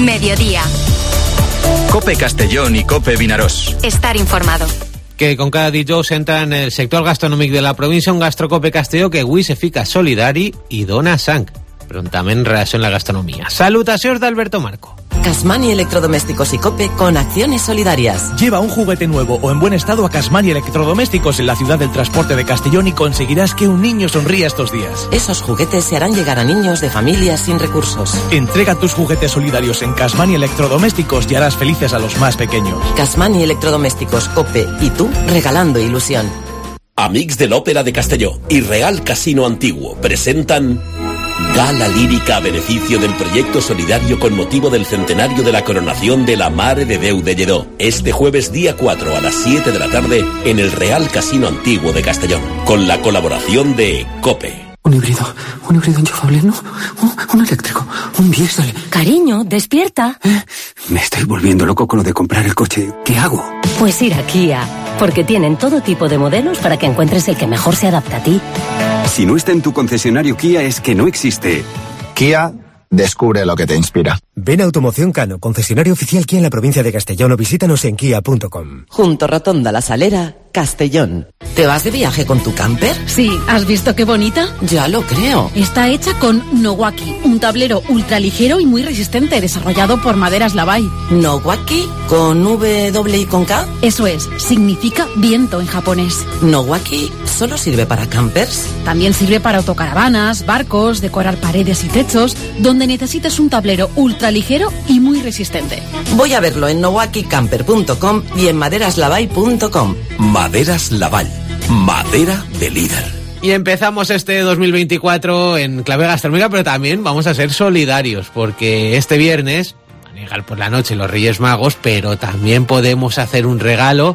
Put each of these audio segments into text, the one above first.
Mediodía. COPE Castellón i COPE Vinaròs. Estar informado. Que com cada dijous entra en el sector gastronòmic de la província un gastrocope Castelló que avui se fica solidari i dona sang, prontament en relació amb la gastronomia. Salutacions d'Alberto Marco. Casmani Electrodomésticos y COPE con acciones solidarias. Lleva un juguete nuevo o en buen estado a Casmani Electrodomésticos en la ciudad del transporte de Castellón y conseguirás que un niño sonría estos días. Esos juguetes se harán llegar a niños de familias sin recursos. Entrega tus juguetes solidarios en Casmani Electrodomésticos y harás felices a los más pequeños. Casmani Electrodomésticos, COPE y tú regalando ilusión. Amics de l'Òpera de Castelló y Real Casino Antiguo presentan Gala lírica a beneficio del proyecto solidario con motivo del centenario de la coronación de la Mare de Déu de Lledó, este jueves día 4 a las 7 de la tarde en el Real Casino Antiguo de Castellón, con la colaboración de COPE. Un híbrido enchufable, ¿no? Un eléctrico, un diésel. Cariño, despierta. Me estoy volviendo loco con lo de comprar el coche. ¿Qué hago? Pues ir a Kia, porque tienen todo tipo de modelos para que encuentres el que mejor se adapta a ti. Si no está en tu concesionario Kia es que no existe. Kia, descubre lo que te inspira. Ven a Automoción Cano, concesionario oficial Kia en la provincia de Castellón, o visítanos en kia.com. Junto Rotonda La Salera, Castellón. ¿Te vas de viaje con tu camper? Sí, ¿has visto qué bonita? Ya lo creo. Está hecha con Nowaki, un tablero ultraligero y muy resistente, desarrollado por Maderas Lavai. ¿Nowaki? ¿Con W y con K? Eso es, significa viento en japonés. ¿Nowaki solo sirve para campers? También sirve para autocaravanas, barcos, decorar paredes y techos, donde necesites un tablero ultraligero y muy resistente. Voy a verlo en nowakicamper.com y en maderaslavai.com. Maderas Laval, madera de líder. Y empezamos este 2024 en clave gastronómica, pero también vamos a ser solidarios, porque este viernes van a llegar por la noche los Reyes Magos, pero también podemos hacer un regalo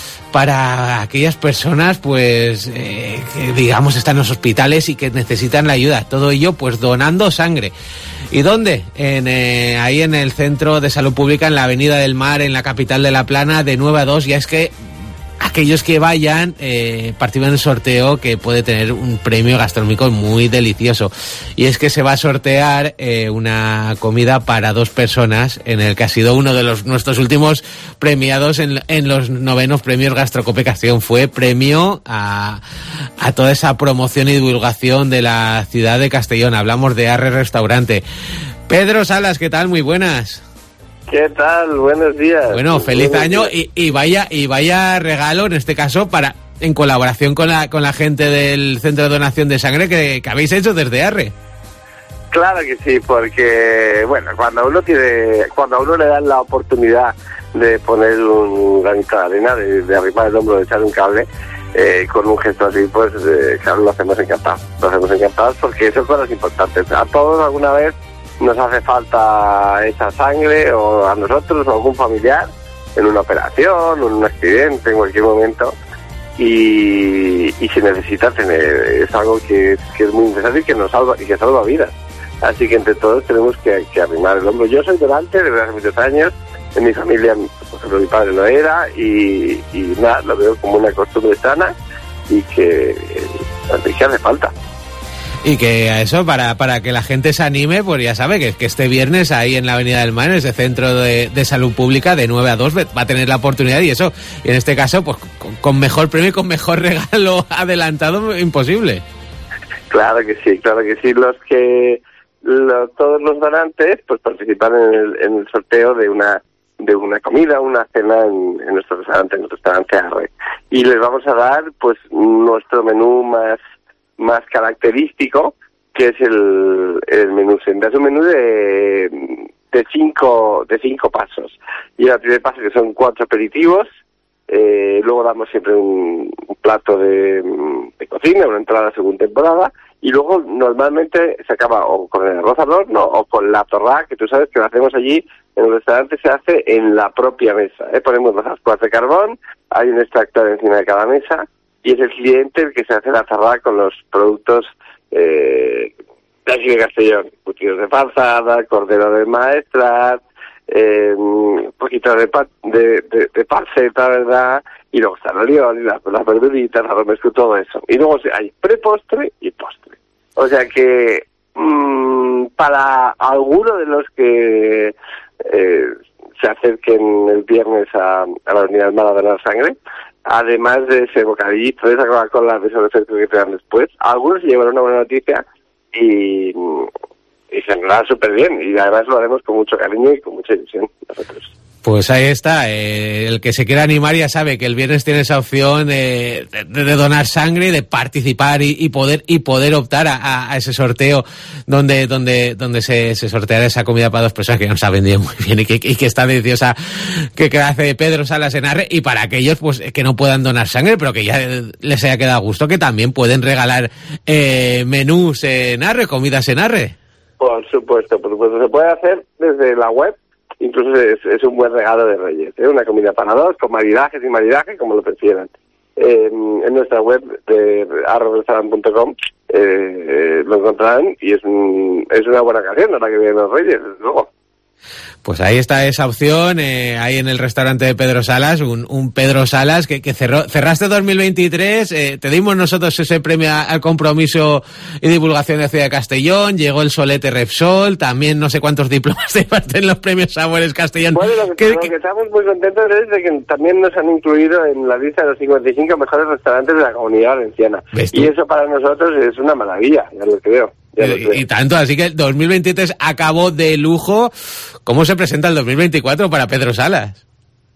para aquellas personas pues que digamos están en los hospitales y que necesitan la ayuda. Todo ello pues donando sangre. ¿Y dónde? Ahí en el Centro de Salud Pública, en la Avenida del Mar, en la capital de La Plana, de 9 a 2. Ya es que aquellos que vayan participan en el sorteo, que puede tener un premio gastronómico muy delicioso. Y es que se va a sortear una comida para 2 personas, en el que ha sido uno de nuestros últimos premiados en los 9º premios Gastrocope Castellón. Fue premio a toda esa promoción y divulgación de la ciudad de Castellón. Hablamos de Arre Restaurante. Pedro Salas, ¿qué tal? Muy buenas. ¿Qué tal? Buenos días. Bueno, feliz año y vaya regalo, en este caso, en colaboración con la gente del Centro de Donación de Sangre que habéis hecho desde Arre. Claro que sí, porque, bueno, cuando a uno le dan la oportunidad de poner un granito de arena, de arrimar el hombro, de echar un cable, con un gesto así, pues, claro, lo hacemos encantados. Lo hacemos encantados porque eso es cosas importantes. A todos alguna vez nos hace falta esa sangre, o a nosotros o a algún familiar, en una operación, en un accidente, en cualquier momento, y se necesita tener, es algo que es muy necesario y que salva vidas. Así que entre todos tenemos que arrimar el hombro. Yo soy donante desde hace muchos años, en mi familia, por ejemplo, mi padre lo era, y nada, lo veo como una costumbre sana y que hace falta. Y que a eso, para que la gente se anime, pues ya sabe que este viernes ahí en la Avenida del Mar, en ese Centro de Salud Pública, de 9 a 2, va a tener la oportunidad, y eso, y en este caso, pues con mejor premio y con mejor regalo adelantado, imposible. Claro que sí. Todos los donantes pues participan en el sorteo de una comida, una cena en nuestro restaurante Arre. Y les vamos a dar pues nuestro menú más característico, que es el menú Senda. Es un menú de 5 pasos. Y el primer paso, que son 4 aperitivos, luego damos siempre un plato de cocina, una entrada según temporada, y luego normalmente se acaba o con el arroz al horno o con la torrá, que tú sabes que lo hacemos allí en el restaurante, se hace en la propia mesa. Ponemos las ascuas de carbón, hay un extractor encima de cada mesa, y es el cliente el que se hace la tarrada con los productos de aquí de Castellón. Curtidos de panzada, cordero de maestrat, un poquito de panceta, ¿verdad? Y luego está el alioli, las verduritas, la romesco, todo eso. Y luego hay prepostre y postre. O sea que para alguno de los que asisten el viernes a la Avenida del Mar a donar sangre, además de ese bocadillito, de esa Coca-Cola, de esos efectos que te dan después, algunos se llevarán una buena noticia y se hará súper bien, y además lo haremos con mucho cariño y con mucha ilusión nosotros. Pues ahí está, el que se quiera animar ya sabe que el viernes tiene esa opción de donar sangre, de participar y poder optar a ese sorteo donde se sorteará esa comida para 2 personas, que nos ha vendido muy bien y que está deliciosa, que hace Pedro Salas en Arre, y para aquellos pues que no puedan donar sangre, pero que ya les haya quedado a gusto, que también pueden regalar menús en Arre, comidas en Arre. Por supuesto, se puede hacer desde la web. Incluso es un buen regalo de Reyes, una comida para 2, con maridajes y maridaje, como lo prefieran. En nuestra web de arrorestaurant.com lo encontrarán, y es una buena ocasión ahora que vienen los Reyes, desde luego. Pues ahí está esa opción, ahí en el restaurante de Pedro Salas, un Pedro Salas que cerraste 2023, te dimos nosotros ese premio al compromiso y divulgación de la ciudad de Castellón, llegó el Solete Repsol, también no sé cuántos diplomas llevaste en los premios Sabores Castellón. Bueno, lo que estamos muy contentos es de que también nos han incluido en la lista de los 55 mejores restaurantes de la Comunidad Valenciana. Y eso para nosotros es una maravilla, ya lo creo. Y tanto, así que el 2023 acabó de lujo. ¿Cómo se presenta el 2024 para Pedro Salas?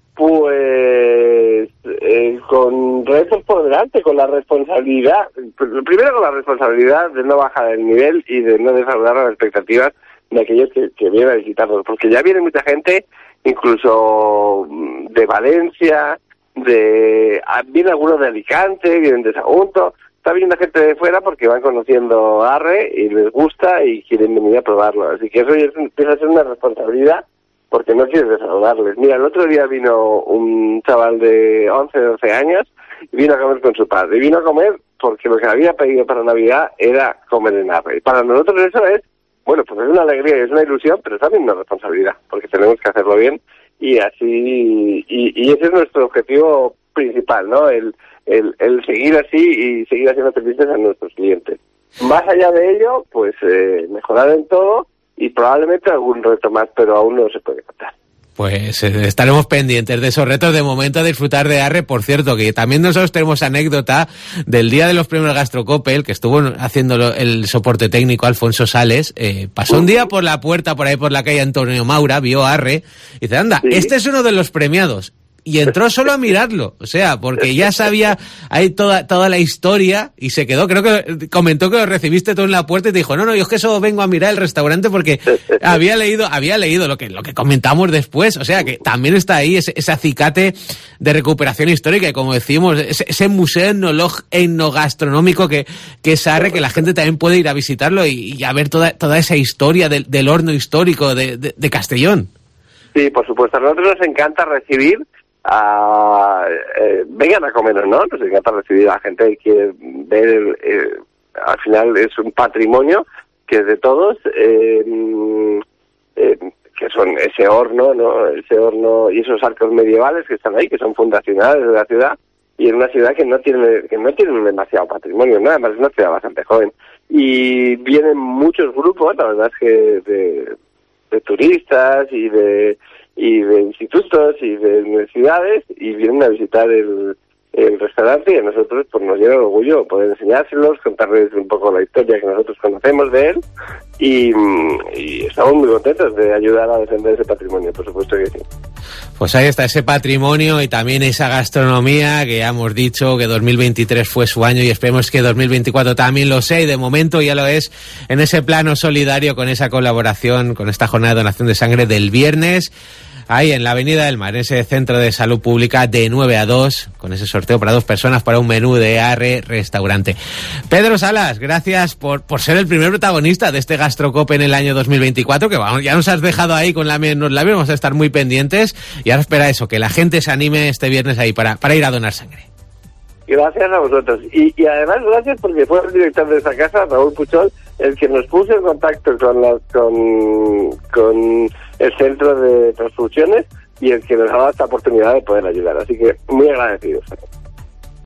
Pues con retos por delante, con la responsabilidad, primero con la responsabilidad de no bajar el nivel y de no defraudar las expectativas de aquellos que vienen a visitarnos, porque ya viene mucha gente, incluso de Valencia, viene algunos de Alicante, vienen de Sagunto. Está viniendo gente de fuera porque van conociendo Arre y les gusta y quieren venir a probarlo. Así que eso ya empieza a ser una responsabilidad, porque no quieres defraudarles. Mira, el otro día vino un chaval de 11, 12 años y vino a comer con su padre. Y vino a comer porque lo que había pedido para Navidad era comer en Arre. Y para nosotros eso es, bueno, pues es una alegría y es una ilusión, pero es también una responsabilidad, porque tenemos que hacerlo bien, y así, y ese es nuestro objetivo principal, ¿no? El seguir así y seguir haciendo felices a nuestros clientes. Más allá de ello, pues mejorar en todo y probablemente algún reto más, pero aún no se puede contar. Pues estaremos pendientes de esos retos. De momento, a disfrutar de Arre. Por cierto, que también nosotros tenemos anécdota del día de los premios Gastrocope, el que estuvo haciendo el soporte técnico, Alfonso Sales, pasó un día por la puerta, por ahí por la calle Antonio Maura, vio a Arre y dice, anda, ¿sí? Este es uno de los premiados. Y entró solo a mirarlo, o sea, porque ya sabía ahí toda la historia y se quedó. Creo que comentó que lo recibiste tú en la puerta y te dijo, no, yo es que solo vengo a mirar el restaurante porque había leído lo que comentamos después. O sea, que también está ahí ese acicate de recuperación histórica y, como decimos, ese museo etnogastronómico que es Arre, que la gente también puede ir a visitarlo y a ver toda esa historia del horno histórico de Castellón. Sí, por supuesto. A nosotros nos encanta recibir vengan a comer, ¿no? Nos encanta recibir a la gente que quiere ver, al final es un patrimonio que es de todos, que son ese horno, ¿no? Ese horno y esos arcos medievales que están ahí, que son fundacionales de la ciudad, y en una ciudad que no tiene demasiado patrimonio, ¿no? Además es una ciudad bastante joven. Y vienen muchos grupos, la verdad es que de turistas y de institutos y de universidades, y vienen a visitar el restaurante, y a nosotros pues nos llena de orgullo poder enseñárselos, contarles un poco la historia que nosotros conocemos de él, y estamos muy contentos de ayudar a defender ese patrimonio, por supuesto que sí. Pues ahí está ese patrimonio y también esa gastronomía, que ya hemos dicho que 2023 fue su año y esperemos que 2024 también lo sea, y de momento ya lo es en ese plano solidario con esa colaboración, con esta jornada de donación de sangre del viernes, ahí en la Avenida del Mar, en ese centro de salud pública de 9 a 2, con ese sorteo para 2 personas para un menú de Arre Restaurante. Pedro Salas, gracias por ser el primer protagonista de este Gastrocope en el año 2024, que vamos, ya nos has dejado ahí con la mano en los labios, vamos a estar muy pendientes, y ahora espera eso, que la gente se anime este viernes ahí para ir a donar sangre. Gracias a vosotros. Y además gracias porque fue el director de esta casa, Raúl Puchol, el que nos puso en contacto con el centro de transfusiones y el que nos ha dado esta oportunidad de poder ayudar. Así que muy agradecidos.